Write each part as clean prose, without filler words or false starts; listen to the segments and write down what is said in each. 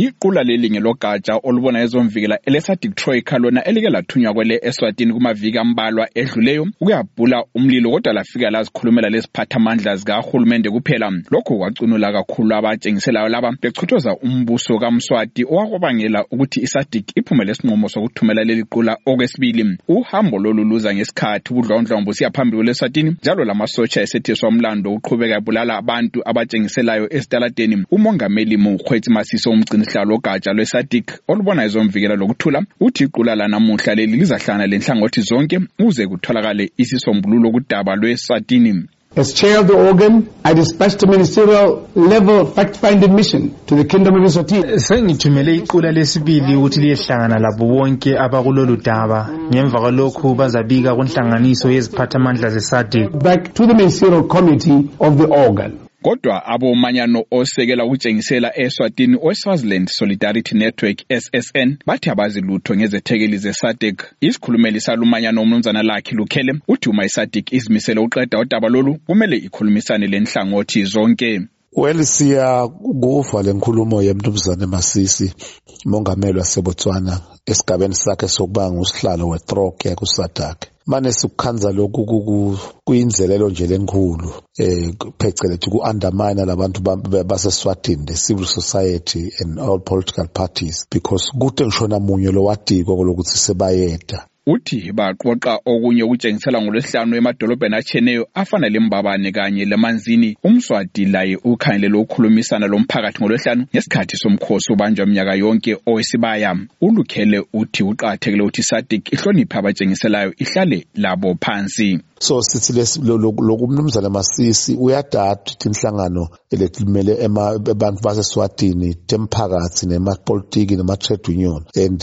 Iqula lelinye logatsha olubona ezomvikela eleSADC Troika lona elike lathunywa kwele Eswatini kumaviki ambalwa edluleyo ukuyabhula umlilo kodwa lafika lazikhulumela lesiphathamandla zikahulumende kuphela. Lokho kwacunula kakhulu abatshengiselayo laba bechothoza umbuso kaMswati owakwabangela ukuthi iSADC iphumele isinqumo sokuthumela leli qula okwesibili. Uhambo loluluza ngesikhathi ubudlondlombo siya phambili leSwatini njalo lamasotsha esethiswa umlando uqhubeka ebulala abantu abatshengiselayo esitaladeni. Umongameli Mokgweetsi Masisi umgcinisihlalo logatsha lweSADC olubona ezomvikela lokuthula uthi iqula lanamuhla leli lizahlangana lenhlangothi zonke uze kutholakale isisombululo kudaba lweSwatini. As chair of the organ, I dispatched a ministerial level fact-finding mission to the Kingdom of Eswatini. Sengithumele iqula lesibili ukuthi liyehlangana labo bonke abakulolu daba. Ngemva kwalokho bazabika kunhlanganiso yeziphathamandla zeSADC back to the ministerial committee of the organ. Kodwa abomanyano osekela ukutshengisela eSwatini oSwaziland Solidarity Network SSN bathi abazilutho ngezethekeli zeSADC. Isikhulumeli salumanyano umnumzana lakhe Lukhele uthi uma iSADC izimisele uqeda udaba lolu kumele ikhulumisane lenhlangothi zonke. Well, siya kuva lenkulumo yemnumzane Masisi mongameli waseBotswana esigabeni sakhe sokuba ngusihlalo weTroika kuSADC. Mane sikukhanza lokhu kuyindlelelo nje lenkulu phecelezi ku-undermine labantu baseSwatini, the civil society and all political parties, because kude ngishona munye lo wadikwa lokuthi sebayeda. Uthi baqoqa okunye ukutshengisela ngolwesihlanu emadolobheni acheneyo afana leMbabane kanye leManzini. UMswati laye ukhangelele ukukhulumisana lomphakathi ngolwesihlanu ngesikhathi somkhosi ubanjwa minyaka yonke owesibaya. Ulukhele uthi uqathekile ukuthi iSADC ihloniphe abatshengiselayo ihlale labo phansi. So sithi lokumnumzana Masisi uyadada ukuthi inhlangano eletlimele abantu baseSwatini temphakathi nemapolitiki nema-trade union and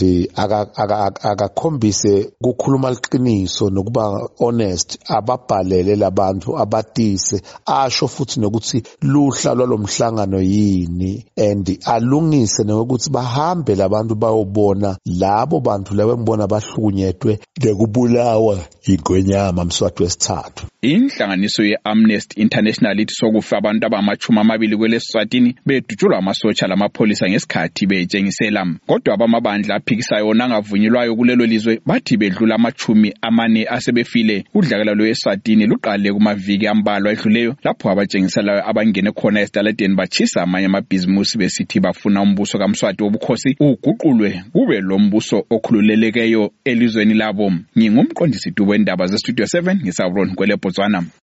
akakhombise kukhuluma liqiniso nokuba honest, ababhalele labantu abatise asho futhi nokuthi luhla lwalomhlangano yini and alungise nokuthi bahambe labantu bayobona labo bantu labo engibona bahlukunyetwe nekubulawa ingwenyama Mswati wesithathu. Inhlanganiso ye-Amnesty International ithi sokufa abantu abama-20 kweleSwatini bedutshulwa amasotsha lamapholisa ngesikhathi betshengisela. Kodwa abamabandla aphikisayo nangavunyelwayo kulelo lizwe bathi bedlula ama-40 asebefile. Udlakela lweSwatini luqale kumaviki ambalwa edluleyo lapho abatshengiselayo abangene khona esitaladeni bachisa amanye amabhizimusi besithi bafuna umbuso kaMswati wobukhosi uguqulwe kube lo mbuso okhululelekeyo elizweni labo. Ngingumqondisi wendaba zeStudio 7 ngisawuron kwele Botswana.